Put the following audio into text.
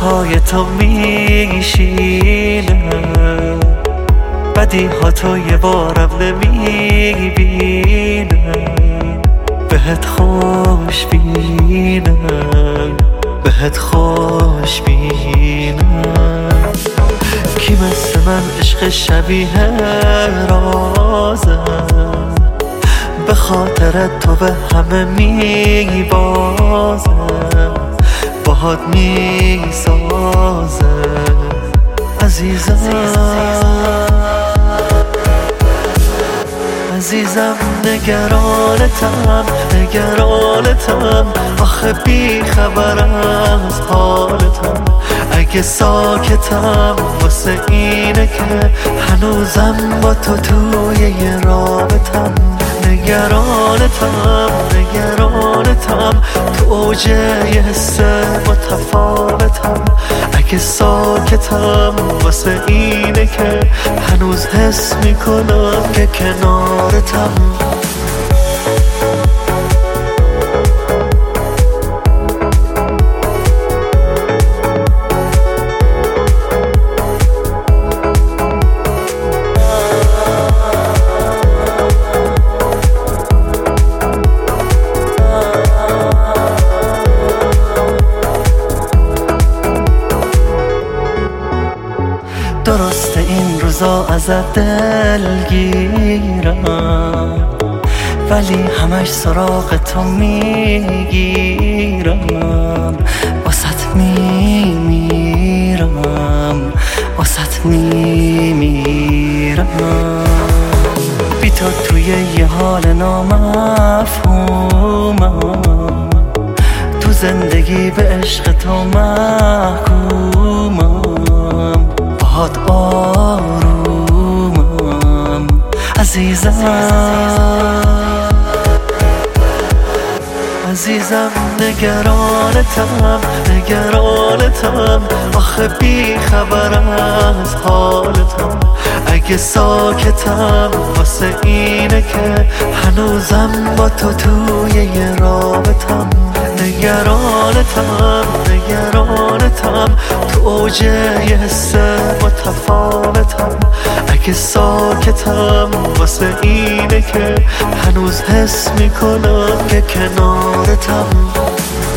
پای تو میشینم، بدی ها تو یه بارم نمیبینم، بهت خوش بینم، بهت خوش بینم. کی مثل من عشق شبیه رازم، به خاطر تو به همه میبازم، باهات میسازم عزیزم. عزیزم نگرانتم، نگرانتم، آخه بی خبرم از حالتم. اگه ساکتم واسه اینه که هنوزم با تو توی یه رابطم. نگرانتم، نگرانتم، تو اوج یه حس متفاوتم. اگه ساکتم واسه اینه که هنوز حس میکنم که کنارتم. درسته این روزا ازت دلگیرم، ولی همش سراغ تو میگیرم. واسط میمیرم، واسط میمیرم. بی تو توی یه حال نامفهومم، تو زندگی به عشق تو محکومم، باهات آرومم عزیزم. عزیزم نگرانتم، نگرانتم، آخه بی خبرم از حالتم. اگه ساکتم واسه اینه که هنوزم با تو توی یه رابطم. نگرانتم، نگرانتم، تو اوج یه حس متفاوتم. اگه ساکتم واسه اینه که هنوز حس میکنم که کنارتم.